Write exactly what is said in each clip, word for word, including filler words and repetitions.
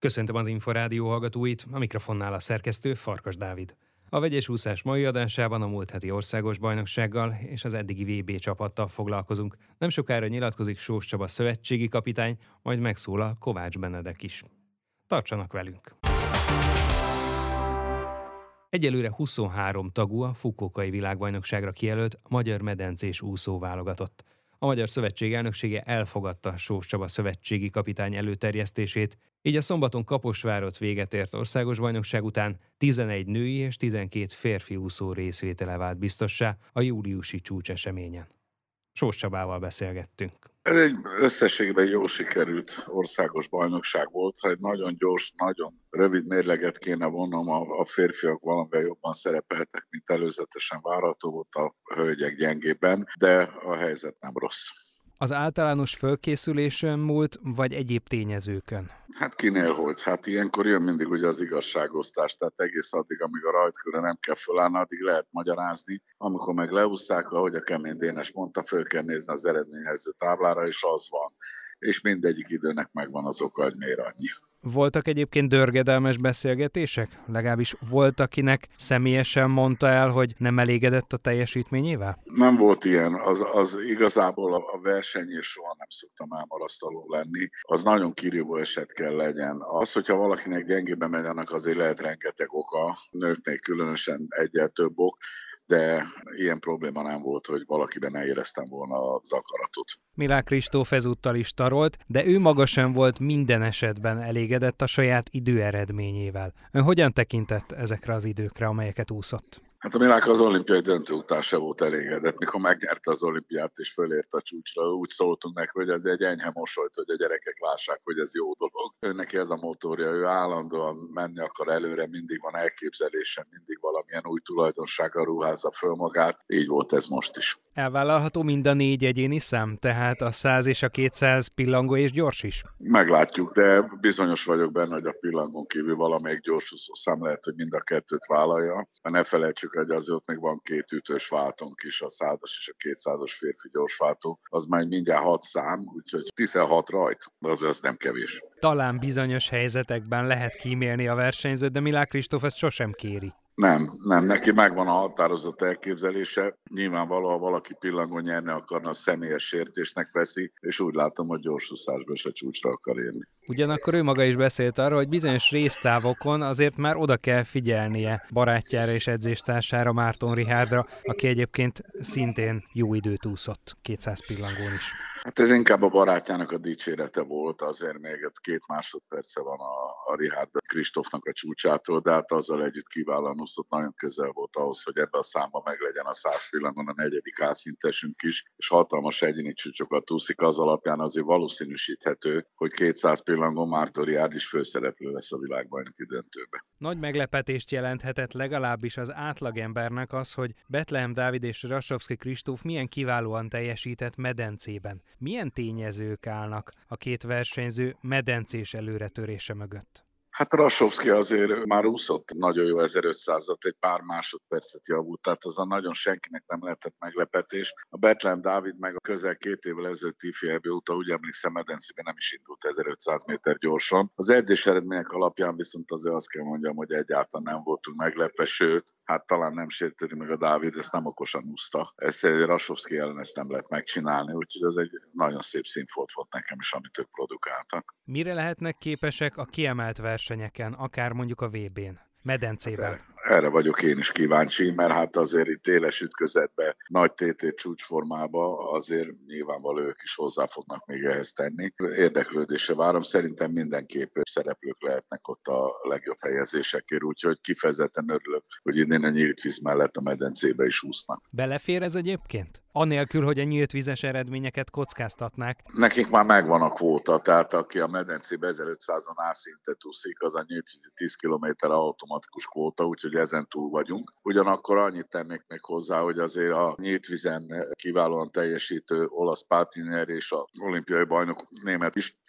Köszöntöm az Inforádió hallgatóit, a mikrofonnál a szerkesztő Farkas Dávid. A vegyes úszás mai adásában a múlt heti országos bajnoksággal és az eddigi vé bé csapattal foglalkozunk. Nem sokára nyilatkozik Sós Csaba szövetségi kapitány, majd megszólal Kovács Benedek is. Tartsanak velünk! Egyelőre huszonhárom tagú a Fukuokai világbajnokságra kijelölt magyar medencés úszó válogatott. A Magyar Szövetség elnöksége elfogadta Sós Csaba szövetségi kapitány előterjesztését, így a szombaton Kaposvárott véget ért országos bajnokság után tizenegy női és tizenkét férfi úszó részvétele vált biztossá a júliusi csúcseseményen. Sós Csabával beszélgettünk. Ez egy összességben jól sikerült országos bajnokság volt. Ha egy nagyon gyors, nagyon rövid mérleget kéne vonnom, a, a férfiak valamivel jobban szerepeltek, mint előzetesen várható volt, a hölgyek gyengében, de a helyzet nem rossz. Az általános fölkészülésen múlt, vagy egyéb tényezőkön? Hát kinél hogy? Hát ilyenkor jön mindig ugye az igazságosztás, tehát egész addig, amíg a rajtkörre nem kell fölállni, addig lehet magyarázni. Amikor meg leúszszák, ahogy a Kemény Dénes mondta, föl kell nézni az eredményező táblára, és az van. És mindegyik időnek megvan az oka, hogy miért annyi. Voltak egyébként dörgedelmes beszélgetések? Legalábbis volt, akinek személyesen mondta el, hogy nem elégedett a teljesítményével? Nem volt ilyen. Az, az igazából a versenyén soha nem szoktam elmarasztaló lenni. Az nagyon kirívó eset kell legyen. Az, hogyha valakinek gyengében megy, annak azért lehet rengeteg oka. Nőknél különösen egyel több ok, de ilyen probléma nem volt, hogy valakiben ne éreztem volna az akaratot. Milák Kristóf ezúttal is tarolt, de ő maga sem volt minden esetben elégedett a saját időeredményével. Ön hogyan tekintett ezekre az időkre, amelyeket úszott? Hát a Milák az olimpiai döntő után se volt elégedett. Mikor megnyerte az olimpiát és fölért a csúcsra, úgy szóltunk neki, hogy ez egy enyhe mosolyt, hogy a gyerekek lássák, hogy ez jó dolog. Ő neki ez a motorja, ő állandóan menni akar előre, mindig van elképzelése, mindig valamilyen új tulajdonsággal ruházza föl magát. Így volt ez most is. Elvállalható mind a négy egyéni szám, tehát a száz és a kétszáz pillangó és gyors is? Meglátjuk, de bizonyos vagyok benne, hogy a pillangón kívül valamelyik gyorsúszó szám lehet, hogy mind a kettőt vállalja. Ne felejtsük, hogy azért még van két ütős váltónk is, a százas és a kétszázas férfi gyorsváltó. Az már mindjárt hat szám, úgyhogy tizenhat rajt, de azért az nem kevés. Talán bizonyos helyzetekben lehet kímélni a versenyzőt, de Milák Kristóf ezt sosem kéri. Nem, nem, neki megvan a határozott elképzelése. Nyilvánvalóan, ha valaki pillangon nyerni akarna, a személyes sértésnek veszi, és úgy látom, hogy gyorsúszásban se csúcsra akar érni. Ugyanakkor ő maga is beszélt arról, hogy bizonyos résztávokon azért már oda kell figyelnie barátjára és edzéstársára, Márton Rihárdra, aki egyébként szintén jó időt úszott kétszáz pillangón is. Hát ez inkább a barátjának a dicsérete volt, azért még két másodperce van a, a Richárd Kristófnak a csúcsától, de hát azzal együtt kiválóan úszott, nagyon közel volt ahhoz, hogy ebbe a számba meglegyen a száz pillangon a negyedik A-szintesünk is, és hatalmas egyéni csúcsokat úszik, az alapján azért valószínűsíthető, hogy kétszáz pillangon Márton Richárd is főszereplő lesz a világbajnoki döntőbe. Nagy meglepetést jelenthetett legalábbis az átlagembernek az, hogy Bethlehem Dávid és Rasovszky Kristóf milyen kiválóan teljesített medencében. Milyen tényezők állnak a két versenyző medencés előretörése mögött? Hát Rasovszky azért már úszott nagyon jó ezerötszázat, egy pár másodpercet javult, tehát azon nagyon senkinek nem lehetett meglepetés. A Bethlehem Dávid meg a közel két évvel ezelőtt ifjebb óta, úgy emlékszem, medencében nem is indult ezerötszáz méter gyorsan. Az edzés eredmények alapján viszont azért azt kell mondjam, hogy egyáltalán nem voltunk meglepve, sőt, hát talán nem sértődik meg a Dávid, ezt nem okosan úszta. Ezt Rasovszky ellen ezt nem lehet megcsinálni, úgyhogy ez egy nagyon szép színfolt volt nekem is, amit ők produkáltak. Mire lehetnek képesek a kiemelt versenyeken, akár mondjuk a vé bén, medencében? Hát erre vagyok én is kíváncsi, mert hát azért itt éles ütközetben, nagy té té csúcsformába azért nyilvánvaló ők is hozzá fognak még ehhez tenni. Érdeklődésre várom, szerintem mindenképp szereplők lehetnek ott a legjobb helyezésekért, úgyhogy kifejezetten örülök, hogy idén a nyílt víz mellett a medencébe is úsznak. Belefér ez egyébként? Anélkül, hogy a nyílt vízes eredményeket kockáztatnák. Nekik már megvan a kvóta, tehát aki a medencébe ezerötszázon A-szintet úszik, az a nyílt vízi tíz kilométer automatikus kvóta, úgyhogy ezen túl vagyunk. Ugyanakkor annyit tennék még hozzá, hogy azért a nyílt vízen kiválóan teljesítő olasz pátiner és a olimpiai bajnok német is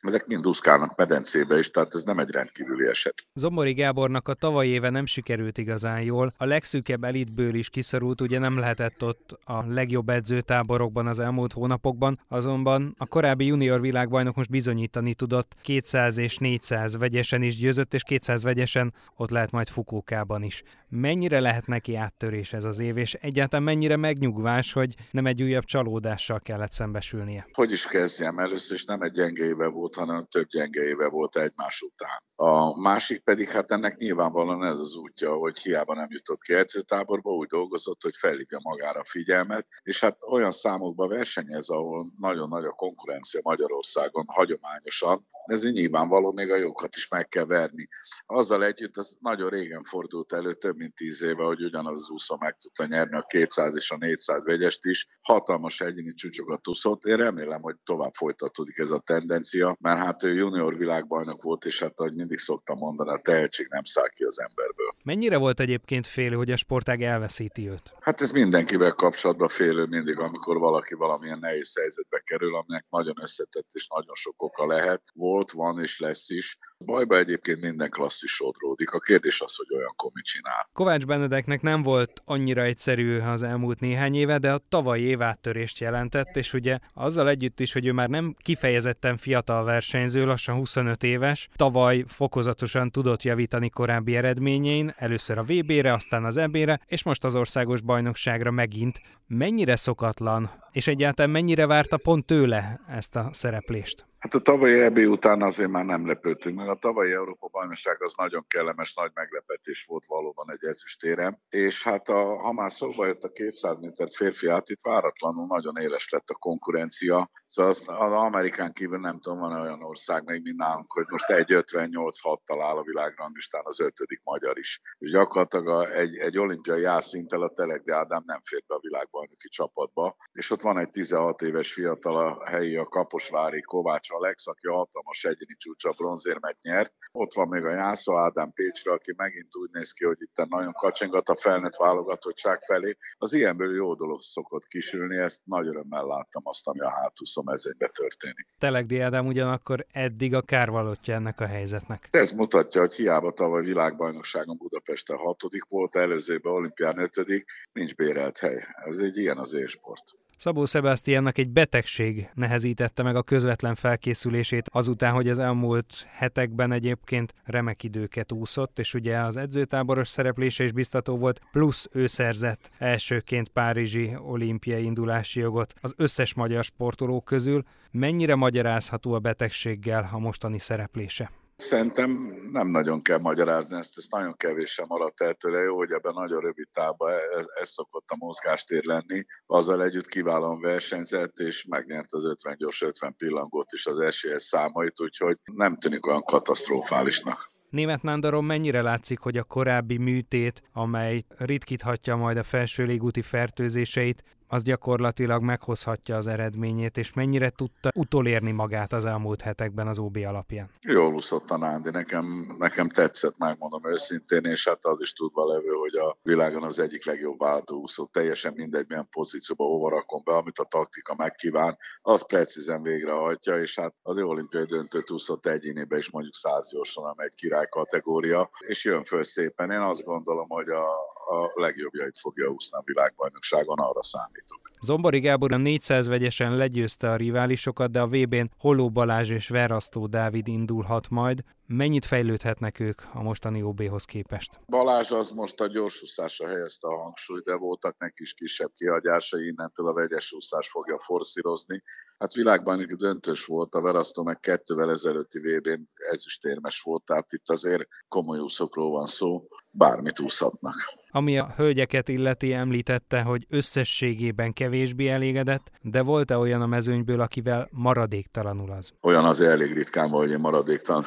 ezek mind úszkálnak medencébe is, tehát ez nem egy rendkívüli eset. Zombori Gábornak a tavalyi éve nem sikerült igazán jól. A legszűkebb elitből is kiszorult, ugye nem lehetett ott a legjobb edzőtáborokban az elmúlt hónapokban, azonban a korábbi junior világbajnok most bizonyítani tudott, kétszáz és négyszáz vegyesen is győzött, és kétszáz vegyesen ott lehet majd Fukuokában is. Mennyire lehet neki áttörés ez az év, és egyáltalán mennyire megnyugvás, hogy nem egy újabb csalódással kellett szembesülnie? Hogy is kezdjem? Először is nem egy gyenge éve volt, hanem több gyenge éve volt egymás után. A másik pedig, hát ennek nyilvánvalóan ez az útja, hogy hiába nem jutott ki edzőtáborba, úgy dolgozott, hogy felhívja magára a figyelmet, és hát olyan számokban versenyez, ahol nagyon nagy a konkurencia Magyarországon hagyományosan, ez nyilvánvaló, még a jókat is meg kell verni. Azzal együtt az nagyon régen fordult elő, több mint tíz éve, hogy ugyanaz az úszó meg tudta nyerni a kétszáz és a négyszáz vegyest is. Hatalmas egyéni csúcsokat úszott. Én remélem, hogy tovább folytatódik ez a tendencia, mert hát ő junior világbajnok volt, és hát ahogy mindig szoktam mondani, a tehetség nem száll ki az emberből. Mennyire volt egyébként félő, hogy a sportág elveszíti őt? Hát ez mindenkivel kapcsolatban félő mindig, amikor valaki valamilyen nehéz helyzetbe kerül, aminek nagyon összetett és nagyon sok oka lehet. Volt, van és lesz is. Bajba egyébként minden klasszis sodródik. A kérdés az, hogy olyankor mit csinál. Kovács Benedeknek nem volt annyira egyszerű az elmúlt néhány éve, de a tavalyi év áttörést jelentett, és ugye azzal együtt is, hogy ő már nem kifejezetten fiatal versenyző, lassan huszonöt éves, tavaly fokozatosan tudott javítani korábbi eredményein, először a vé bére, aztán az é bére, és most az országos bajnokságra megint. Mennyire szokatlan, és egyáltalán mennyire várta pont tőle ezt a szereplést? Hát a tavalyi é bé után azért már nem lepődtünk meg. A tavalyi Európa-bajnokság az nagyon kellemes, nagy meglepetés volt valóban egy ezüstérem. És hát a, ha már szóba jött a kétszáz méter férfi át, itt váratlanul nagyon éles lett a konkurencia. Szóval az, az Amerikán kívül nem tudom, van olyan ország még, mint nálunk, hogy most egy ötvennyolc hattal áll a világranglistán az ötödik magyar is. És gyakorlatilag a, egy, egy olimpiai átszinttel a Telegdi Ádám nem fér be a világbajnoki csapatba. És ott van egy tizenhat éves fiatal, a helyi, a Kaposvári Kovács Alex, aki hatalmas egyéni csúcsa bronzérmet nyert. Ott van még a Jászó Ádám Pécsre, aki megint úgy néz ki, hogy itt nagyon kacsingat a felnőtt válogatottság felé. Az ilyenből jó dolog szokott kisülni, ezt nagy örömmel láttam azt, ami a hátúszó mezőnyben történik. Telegdi Ádám ugyanakkor eddig a kárvalótja ennek a helyzetnek. Ez mutatja, hogy hiába tavaly világbajnokságon Budapesten hatodik volt, előzőben olimpián ötödik, nincs bérelt hely. Ez egy ilyen az élsport. Szabó Sebastiánnak egy betegség nehezítette meg a közvetlen felkészülését azután, hogy az elmúlt hetekben egyébként remek időket úszott, és ugye az edzőtáboros szereplése is biztató volt, plusz ő szerzett elsőként párizsi olimpiai indulási jogot az összes magyar sportoló közül. Mennyire magyarázható a betegséggel a mostani szereplése? Szerintem nem nagyon kell magyarázni ezt, ezt nagyon kevésen maradt el tőle. Jó, hogy ebben nagyon rövid távban ez, ez szokott a mozgástér lenni. Azzal együtt kiválóan versenyzett, és megnyert az ötven gyors ötven pillangót is az esélyes számait, úgyhogy nem tűnik olyan katasztrofálisnak. Németh Nándoron mennyire látszik, hogy a korábbi műtét, amely ritkíthatja majd a felső légúti fertőzéseit, az gyakorlatilag meghozhatja az eredményét, és mennyire tudta utolérni magát az elmúlt hetekben az ó bé alapján? Jól úszott a Nándi, nekem, nekem tetszett, megmondom őszintén, és hát az is tudva levő, hogy a világon az egyik legjobb váltóúszó, teljesen mindegy, milyen pozícióba hova rakom be, amit a taktika megkíván, az precízen végrehajtja, és hát az olimpiai döntőt úszott egyénibe is mondjuk száz gyorsan, amely egy király kategória, és jön föl szépen. Én azt gondolom, hogy a a legjobbjait fogja úszni a világbajnokságon, arra számítok. Zombori Gábor a négyszáz vegyesen legyőzte a riválisokat, de a vé bén Holló Balázs és Verasztó Dávid indulhat majd. Mennyit fejlődhetnek ők a mostani ó béhoz képest? Balázs az most a gyorsúszásra helyezte a hangsúlyt, de voltak neki is kisebb kihagyásai, innentől a vegyes úszás fogja forszírozni. Hát világbajnoki döntős volt, a Verasztó meg kettővel ezelőtti vé bén ezüstérmes volt, tehát itt azért komoly úszókról van szó, bármit úszhatnak. Ami a hölgyeket illeti, említette, hogy összességében kevésbé elégedett, de volt-e olyan a mezőnyből, akivel maradéktalanul az? Olyan azért elég ritkán van, hogy én maradéktalan elégedett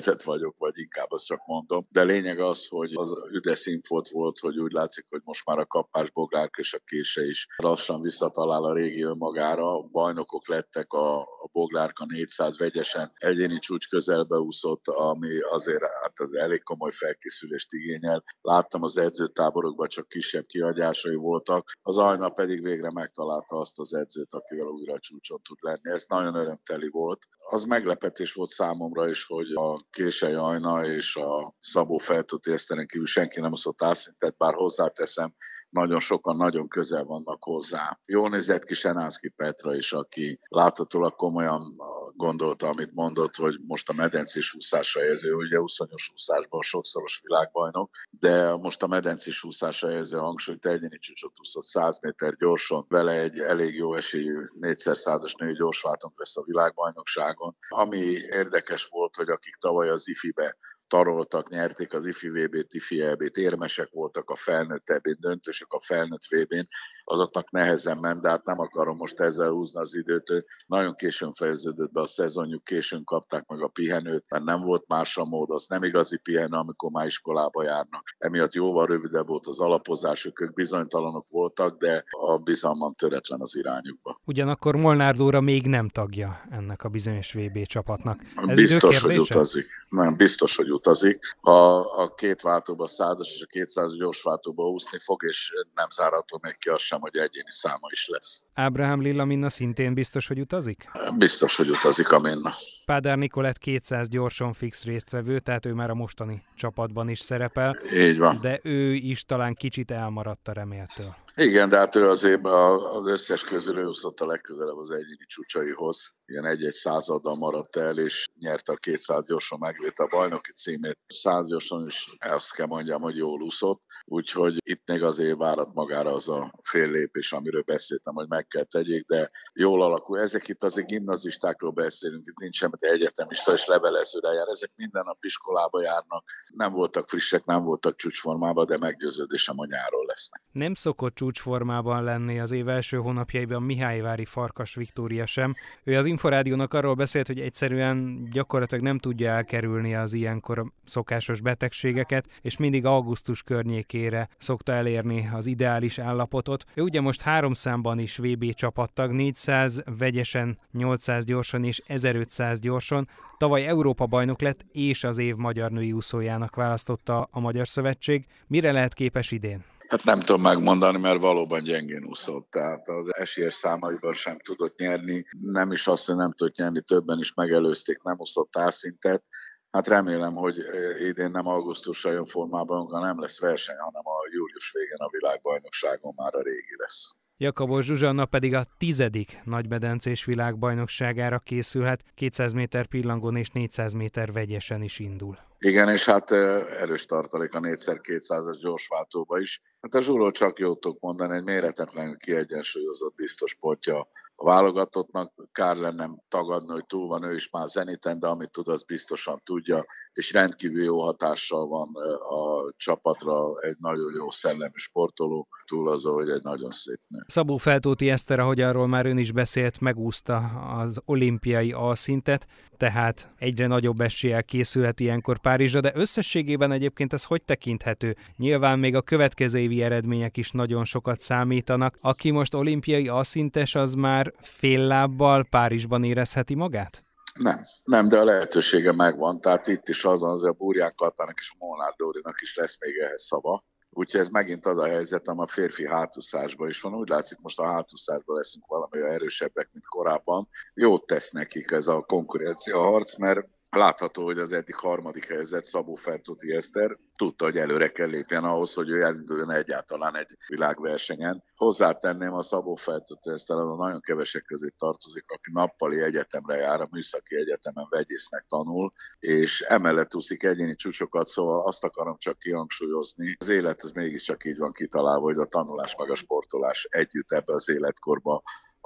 elégedett vagyok, vagy inkább azt csak mondom. De lényeg az, hogy az üde színfolt volt, hogy úgy látszik, hogy most már a Kappás, Boglárka és a Kése is lassan visszatalál a régi önmagára. Bajnokok lettek, a, a Boglárka négyszáz vegyesen egyéni csúcs közelbe úszott, ami azért hát az elég komoly felkészülést igényel. Láttam az edzőtáborokban csak kisebb kiadásai voltak, az Ajna pedig végre megtalálta azt az edzőt, akivel újra a csúcson tud lenni. Ez nagyon örömteli volt. Az meglepetés volt számomra is, hogy a Kései Ajna és a Szabó Fertőti Eszteren kívül senki nem úszott álszintet, bár hozzáteszem, nagyon sokan nagyon közel vannak hozzá. Jól nézett ki Senánszky Petra is, aki láthatólag komolyan gondolta, amit mondott, hogy most a medencés úszásra érző, ugye úszonyos úszásban sokszoros világbajnok, de most a medencés úszásra érző hangsúlyt egyéni csúcsot úszott száz méter gyorsan, vele egy elég jó esélyű négyszer százas női gyorsváltónk lesz a világbajnokságon. Ami érdekes volt, hogy akik tavaly az ifibe taroltak, nyerték az ifi vé bét, ifi é bét, érmesek voltak a felnőtt é bén, döntősök a felnőtt vé bén, azoknak nehezen ment, de hát nem akarom most ezzel húzni az időt. Nagyon későn fejeződött be a szezonjuk, későn kapták meg a pihenőt, mert nem volt más a mód, az nem igazi pihenő, amikor már iskolába járnak. Emiatt jóval rövidebb volt az alapozásuk, ők bizonytalanok voltak, de a bizalmam töretlen az irányukba. Ugyanakkor Molnár Dóra még nem tagja ennek a bizonyos vé bé csapatnak. Ez biztos, hogy utazik. Nem, biztos, hogy utazik. Ha a két váltóba, százas és a kétszázas gyorsváltóba úszni fog, és nem zárható még ki az sem, hogy egyéni száma is lesz. Ábrahám Lilla Minna szintén biztos, hogy utazik? Biztos, hogy utazik a Minna. Pádár Nikolett kétszáz gyorsan fix résztvevő, tehát ő már a mostani csapatban is szerepel. Így van. De ő is talán kicsit elmaradt a reméltől. Igen, de hát ő azért az összes közül ő úszott a legközelebb az egyéni csúcsaihoz. Ilyen egy-egy századdal maradt el, és nyerte a kétszáz gyorsan, megvédte a bajnoki címét. száz gyorsan is azt kell mondjam, hogy jól úszott, úgyhogy itt még azért várat magára az a fél lépés, amiről beszéltem, hogy meg kell tegyék, de jól alakul. Ezek itt azért gimnazistákról beszélünk, itt nincs semmi egyetemista és levelezőre jár. Ezek minden nap iskolába járnak, nem voltak frissek, nem voltak csúcsformában, de meggyőződésem, hogy nyáron lesznek. Nem szokott csúcsformában lenni az év első hónapjaiban Mihályvári Farkas Viktória sem. Ő az Inforádiónak arról beszélt, hogy egyszerűen gyakorlatilag nem tudja elkerülni az ilyenkor szokásos betegségeket, és mindig augusztus környékére szokta elérni az ideális állapotot. Ő ugye most három számban is vé bé csapattag, négyszáz vegyesen, nyolcszáz gyorsan és ezerötszáz gyorsan. Tavaly Európa-bajnok lett, és az év magyar női úszójának választotta a Magyar Szövetség. Mire lehet képes idén? Hát nem tudom megmondani, mert valóban gyengén úszott, tehát az esélyes számaiban sem tudott nyerni, nem is azt, hogy nem tudott nyerni, többen is megelőzték, nem úszott álszintet. Hát remélem, hogy idén nem augusztusra jön formában, hanem nem lesz verseny, hanem a július végén a világbajnokságon már a régi lesz. Jakabos Zsuzsanna pedig a tizedik nagymedencés világbajnokságára készülhet, kétszáz méter pillangón és négyszáz méter vegyesen is indul. Igen, és hát erős tartalék a négyszer kétszázas gyorsváltóba is. Hát a Zsuról csak jót tudok mondani, egy méretetlenül kiegyensúlyozott biztos pontja a válogatottnak. Kár lenne tagadni, hogy túl van ő is már zeniten, de amit tud, az biztosan tudja, és rendkívül jó hatással van a csapatra, egy nagyon jó szellemű sportoló, túl azon, hogy egy nagyon szép nő. Szabó Fertőti Eszter, ahogy arról már ön is beszélt, megúszta az olimpiai alszintet, tehát egyre nagyobb eséllyel készülhet ilyenkor Párizsra, de összességében egyébként ez hogy tekinthető? Nyilván még a következő évi eredmények is nagyon sokat számítanak. Aki most olimpiai alszintes, az már fél lábbal Párizsban érezheti magát? Nem, nem, de a lehetősége megvan. Tehát itt is az van, hogy a Burján Katának és a Molnár Dórinak is lesz még ehhez szava. Úgyhogy ez megint az a helyzet, ami a férfi hátúszásban is van. Úgy látszik, most a hátúszásban leszünk valami erősebbek, mint korábban. Jót tesz nekik ez a konkurencia harc, mert látható, hogy az eddig harmadik helyzet Szabó Fertőti Eszter tudta, hogy előre kell lépjen ahhoz, hogy ő elinduljon egyáltalán egy világversenyen. Hozzátenném, a Szabó Fertőti Eszter a nagyon kevesek közé tartozik, aki nappali egyetemre jár, a műszaki egyetemen vegyésznek tanul, és emellett úszik egyéni csúcsokat, szóval azt akarom csak kihangsúlyozni. Az élet az mégiscsak így van kitalálva, hogy a tanulás meg a sportolás együtt ebbe az életkorba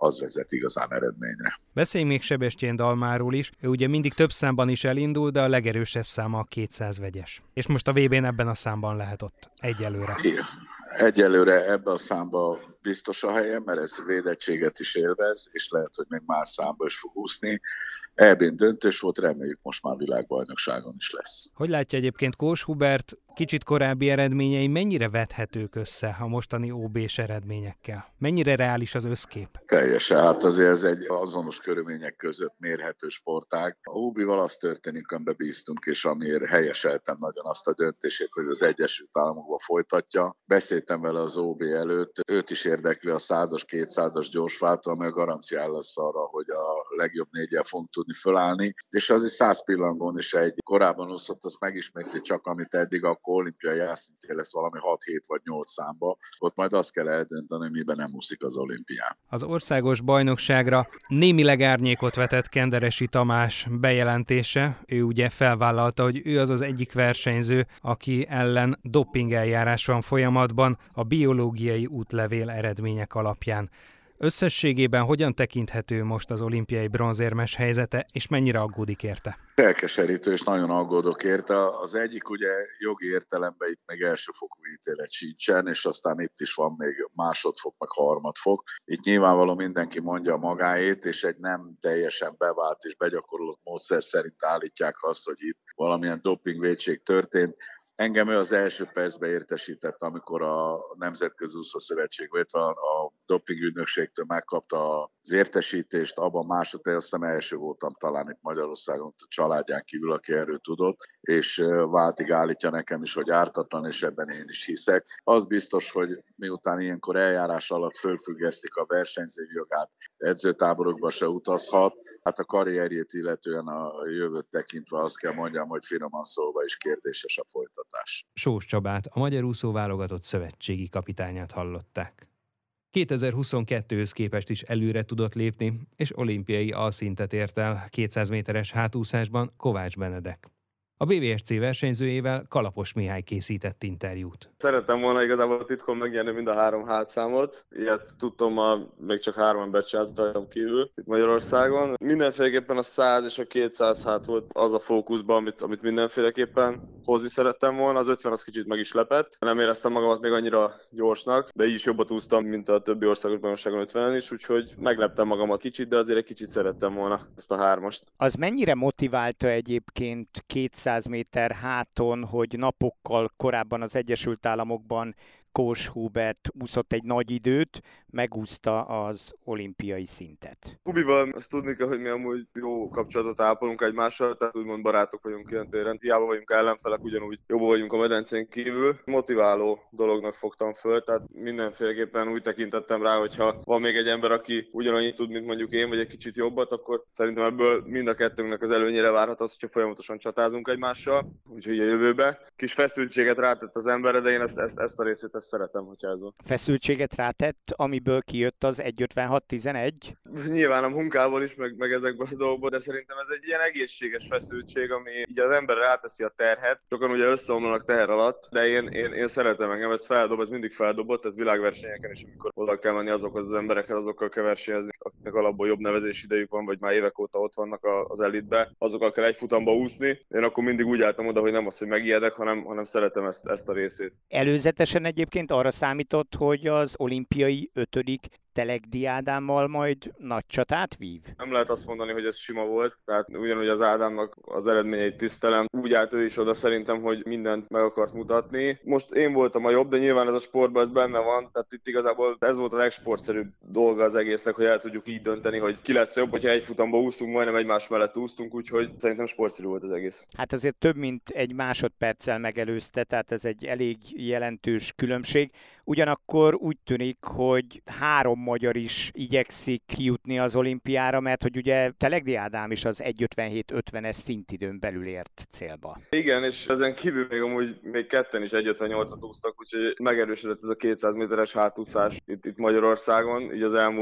az vezet igazán eredményre. Beszéljünk még Sebestyén Dalmáról is. Ő ugye mindig több számban is elindul, de a legerősebb száma a kétszáz vegyes. És most a vé bén ebben a számban lehet ott egyelőre. Igen. Egyelőre ebben a számban biztos a helye, mert ez védettséget is élvez, és lehet, hogy még más számba is fog úszni. é bén döntős volt, reméljük most már világbajnokságon is lesz. Hogy látja egyébként Kós Hubert kicsit korábbi eredményei mennyire vethetők össze a mostani ó bés eredményekkel? Mennyire reális az összkép? Teljesen, hát azért ez egy azonos körülmények között mérhető sportág. A Hubival az történik, amiben bíztunk, és amiért helyeseltem nagyon azt a döntését, hogy az Egyesült Államokba folytatja. Beszéltem vele az ó bé előtt, őt is érdekli a százas, kétszázas gyorsváltó, amely garanciál lesz arra, hogy a legjobb négyel fogunk tudni fölállni, és az is száz pillangón is egy korábban úszott, azt megismétli csak, amit eddig, akkor olimpiai elszintjén lesz valami hat hét vagy nyolc számba, ott majd azt kell eldönteni, miben nem úszik az olimpián. Az országos bajnokságra némileg árnyékot vetett Kenderesi Tamás bejelentése. Ő ugye felvállalta, hogy ő az az egyik versenyző, aki ellen dopingeljárás van folyamatban a biológiai útlevél eredmények alapján. Összességében hogyan tekinthető most az olimpiai bronzérmes helyzete, és mennyire aggódik érte? Elkeserítő, és nagyon aggódok érte. Az egyik ugye jogi értelemben itt még elsőfokú ítélet sincsen, és aztán itt is van még másodfok, meg harmadfok. Itt nyilvánvalóan mindenki mondja magáét, és egy nem teljesen bevált és begyakorolott módszer szerint állítják azt, hogy itt valamilyen dopingvétség történt. Engem ő az első percben értesített, amikor a Nemzetközi Úszószövetség, vagy a, a dopingügynökségtől megkapta az értesítést, abban másodperc, azt hiszem első voltam talán itt Magyarországon, a családján kívül, aki erről tudott, és váltig állítja nekem is, hogy ártatlan, és ebben én is hiszek. Az biztos, hogy miután ilyenkor eljárás alatt fölfüggesztik a versenyző jogát, edzőtáborokba se utazhat, hát a karrierjét illetően a jövőt tekintve azt kell mondjam, hogy finoman szólva is kérdéses a folytatás. Sós Csabát, a magyar úszóválogatott szövetségi kapitányát hallották. kétezer-huszonkettőhöz képest is előre tudott lépni, és olimpiai alszintet ért el kétszáz méteres hátúszásban Kovács Benedek. A bé vé es cé versenyzőjével Kalapos Mihály készített interjút. Szerettem volna igazából titkon megnyerni mind a három hátszámot. Ilyet tudtam, ma még csak három embert csinált rajtam kívül itt Magyarországon. Mindenféleképpen a száz és a kétszáz hát volt az a fókuszban, amit, amit mindenféleképpen hozni szerettem volna. Az ötven az kicsit meg is lepett. Nem éreztem magamat még annyira gyorsnak, de így is jobbat úsztam, mint a többi országos bajnokságon ötvenen is, úgyhogy megleptem magamat kicsit, de azért egy kicsit szerettem volna ezt a hármast. Az mennyire motiválta egyébként kétszáz méter háton, hogy napokkal korábban az Egyesült Államokban Kós Hubert úszott egy nagy időt, megúszta az olimpiai szintet. Hubival ezt tudni kell, hogy mi amúgy jó kapcsolatot ápolunk egymással, tehát úgymond barátok vagyunk ilyen téren. Hiába vagyunk ellenfelek, ugyanúgy jobban vagyunk a medencén kívül. Motiváló dolognak fogtam föl, tehát mindenféleképpen úgy tekintettem rá, hogyha van még egy ember, aki ugyanannyit tud, mint mondjuk én, vagy egy kicsit jobbat, akkor szerintem ebből mind a kettőnknek az előnyére várhat az, hogyha folyamatosan csatázunk egymással, úgyhogy a jövőbe. Kis feszültséget rátett az emberre, de én ezt, ezt, ezt a részét ezt szeretem, hogyha ez van. Feszültséget rátett, amiből kijött az egy ötvenhat tizenegy? Nyilván a munkából is, meg, meg ezekből a dolgokból, de szerintem ez egy ilyen egészséges feszültség, ami így az ember ráteszi a terhet. Sokan ugye összeomlanak teher alatt, de én, én, én szeretem, engem ez feldob, ez mindig feldobott, ez világversenyeken is, amikor oda kell menni azokhoz az emberekhez, azokkal kell versenyezni, akiknek alapból jobb nevezés idejük van, vagy már évek óta ott vannak az elitbe, azokkal kell egy futamba úszni. Én akkor mindig úgy álltam oda, hogy nem az, hogy megijedek, hanem, hanem szeretem ezt, ezt a részét. Előzetesen egyébként arra számított, hogy az olimpiai ötödik Telegdi Ádámmal majd nagy csatát vív? Nem lehet azt mondani, hogy ez sima volt, tehát ugyanúgy az Ádámnak az eredményeit tisztelem. Úgy állt ő is oda szerintem, hogy mindent meg akart mutatni. Most én voltam a jobb, de nyilván ez a sportban ez benne van, tehát itt igazából ez volt a legsportszerűbb dolga az egésznek, hogy el tudjuk így dönteni, hogy ki lesz jobb, hogyha egy futamba úszunk, majdnem egymás mellett úsztunk, úgyhogy szerintem sportszerű volt az egész. Hát azért több mint egy másodperccel megelőzte, tehát ez egy elég jelentős különbség. Ugyanakkor úgy tűnik, hogy három magyar is igyekszik kijutni az olimpiára, mert hogy ugye Telegdi Ádám is az egy ötvenhét ötvenes szintidőn belül ért célba. Igen, és ezen kívül még amúgy még ketten is egy ötvennyolcat úsztak, úgyhogy megerősödött ez a kétszáz méteres hátúszás itt, itt Magyarországon, így az elmúlt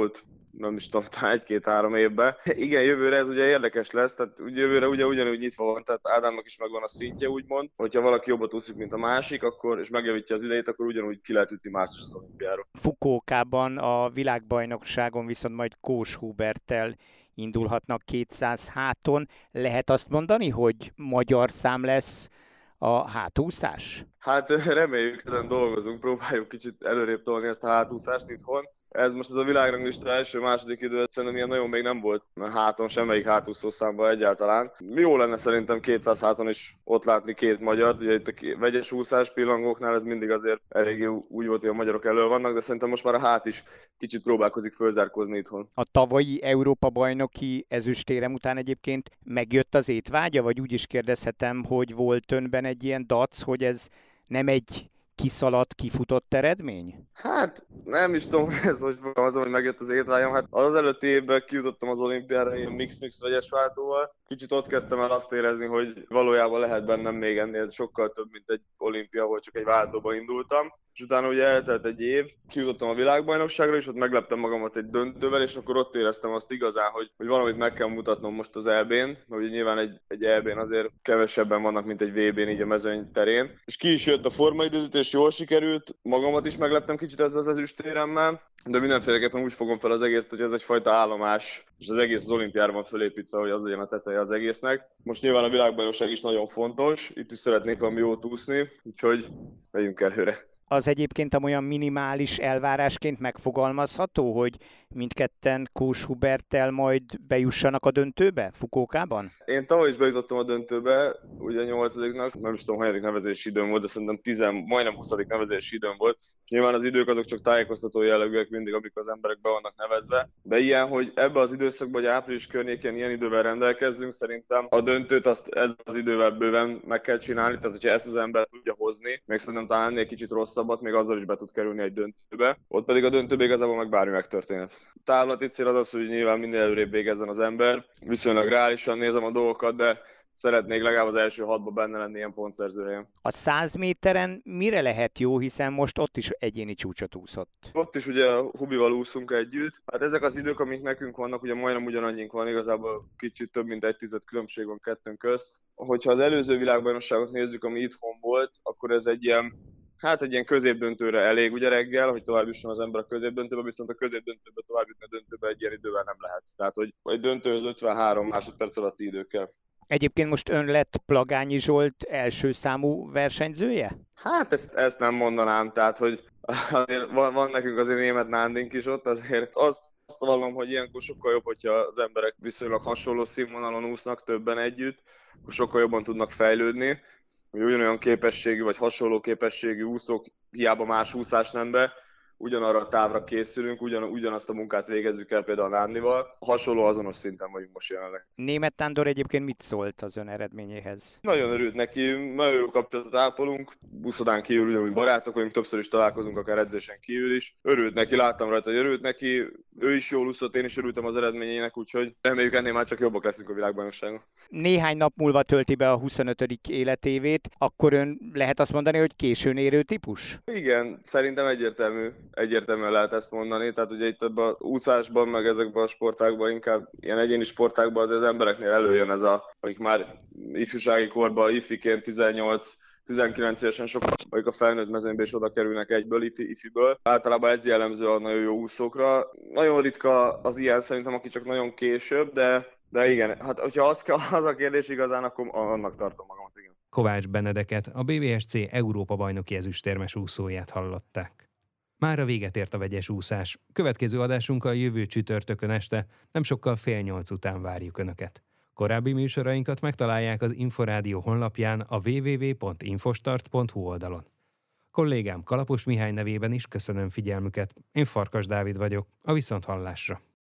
nem is tudom, egy-két-három évben. Igen, jövőre ez ugye érdekes lesz, tehát ugye jövőre ugye ugyanúgy nyitva van, tehát Ádámnak is megvan a szintje, úgymond. Hogyha valaki jobbat úszik, mint a másik, akkor, és megjavítja az idejét, akkor ugyanúgy ki lehet ütni március az olimpiáról. Fukuokában a világbajnokságon viszont majd Kós Huberttel indulhatnak kétszáz háton. Lehet azt mondani, hogy magyar szám lesz a hátúszás? Hát reméljük, ezen dolgozunk, próbáljuk kicsit előrébb tolni ezt a hátúszást itthon. Ez most ez a világranglista első-második idő, szerintem ilyen nagyon még nem volt háton, semmelyik hátúszó számban egyáltalán. Jó lenne szerintem kétszáz háton is ott látni két magyart, ugye itt a vegyes úszás pillangóknál ez mindig azért eléggé úgy volt, hogy a magyarok elő vannak, de szerintem most már a hát is kicsit próbálkozik fölzárkózni itthon. A tavalyi Európa-bajnoki ezüstérem után egyébként megjött az étvágya, vagy úgy is kérdezhetem, hogy volt önben egy ilyen dac, hogy ez nem egy kiszaladt, kifutott eredmény? Hát nem is tudom, ez hogy fogalmazom, hogy megjött az étvágyam. Hát az előtti évben kijutottam az olimpiára ilyen mix-mix vegyes váltóval. Kicsit ott kezdtem el azt érezni, hogy valójában lehet bennem még ennél sokkal több, mint egy olimpia volt, csak egy váltóba indultam. És utána ugye eltelt egy év, kijutottam a világbajnokságra, és ott megleptem magamat egy döntővel, és akkor ott éreztem azt igazán, hogy, hogy valamit meg kell mutatnom most az é bén, mert ugye nyilván egy, egy é bén azért kevesebben vannak, mint egy vé bén így a mezőny terén. És ki is jött a formaidőzítés, jól sikerült, magamat is megleptem kicsit ezzel az ezüstéremmel, de mindenféleképpen úgy fogom fel az egészet, hogy ez egyfajta állomás, és az egész az olimpiára van fölépítve, hogy az legyen a teteje az egésznek. Most nyilván a világbajnokság is nagyon fontos, itt is szeretnék valami jót úszni, úgyhogy megyünk előre. Az egyébként olyan minimális elvárásként megfogalmazható, hogy mindketten Kós Huberttel majd bejussanak a döntőbe, Fukuokában? Én tavaly is bejutottam a döntőbe, ugye nyolcadiknak, nem is tudom, hanyadik nevezési időm volt, de szerintem tizen, majdnem huszadik nevezési időm volt. És nyilván az idők azok csak tájékoztató jellegűek mindig, amikor az emberek be vannak nevezve. De ilyen, hogy ebbe az időszakban, hogy április környékén ilyen idővel rendelkezzünk, szerintem a döntőt azt ez az idővel bőven meg kell csinálni, tehát hogyha ezt az ember tudja hozni, még szerintem talán ennél kicsit rosszabbat, még azzal is be tud kerülni egy döntőbe. Ott pedig a döntőbe igazából meg bármi megtörténhet. Távlati cél az az, hogy nyilván minél előrébb végezzen az ember. Viszonylag reálisan nézem a dolgokat, de szeretnék legalább az első hatban benne lenni ilyen pontszerzőhelyen. A száz méteren mire lehet jó, hiszen most ott is egyéni csúcsot úszott? Ott is ugye Hubival úszunk együtt. Hát ezek az idők, amik nekünk vannak, ugye majdnem ugyanannyink van, igazából kicsit több mint egy tized különbség van kettőnk közt. Hogyha az előző világbajnokságot nézzük, ami itthon volt, akkor ez egy ilyen Hát egy ilyen középdöntőre elég ugye reggel, hogy tovább jusson az ember a középdöntőbe, viszont a középdöntőbe tovább jutni a döntőbe egy ilyen idővel nem lehet. Tehát, hogy egy döntőhöz ötvenhárom másodperc alatti időkkel. Egyébként most ön lett Plagányi Zsolt első számú versenyzője? Hát ezt, ezt nem mondanám, tehát, hogy azért van, van nekünk azért német nándink is ott, azért azt, azt vallom, hogy ilyenkor sokkal jobb, hogyha az emberek viszonylag hasonló színvonalon úsznak többen együtt, akkor sokkal jobban tudnak fejlődni. Hogy ugyanolyan képességű vagy hasonló képességű úszók, hiába más úszás nem be, ugyanarra a távra készülünk, ugyan, ugyanazt a munkát végezzük el például Nándival. Hasonló azonos szinten vagyunk most jelenleg. Németh Nándor egyébként mit szólt az ön eredményéhez? Nagyon örült neki, nagyon jó kapcsolatot ápolunk, buszodán kívül ugyanúgy barátok vagyunk, többször is találkozunk, akár edzésen kívül is. Örült neki, láttam rajta, hogy örült neki, ő is jól úszott, én is örültem az eredményének, úgyhogy reméljük ennél már csak jobbak leszünk a világbajnokságon. Néhány nap múlva tölti be a huszonötödik életévét, akkor ön lehet azt mondani, hogy későn érő típus? Igen, szerintem egyértelmű. Egyértelműen lehet ezt mondani, tehát ugye itt ebben a úszásban, meg ezekben a sportákban, inkább ilyen egyéni sportákban az, az embereknél előjön ez a, akik már ifjúsági korban, ifiként tizennyolc tizenkilenc évesen sokan, akik a felnőtt mezőnybe is oda kerülnek egyből, ifi, ifiből. Általában ez jellemző a nagyon jó úszókra. Nagyon ritka az ilyen szerintem, aki csak nagyon később, de, de igen, hát hogyha az, az a kérdés igazán, akkor annak tartom magamat, igen. Kovács Benedeket, a bé vé es cé Európa-bajnoki ezüstérmes úszóját hallották. Mára véget ért a vegyes úszás. Következő adásunkkal jövő csütörtökön este, nem sokkal fél nyolc után várjuk Önöket. Korábbi műsorainkat megtalálják az Inforádió honlapján a double-u double-u double-u pont infostart pont hu oldalon. Kollégám Kalapos Mihály nevében is köszönöm figyelmüket. Én Farkas Dávid vagyok, a viszonthallásra.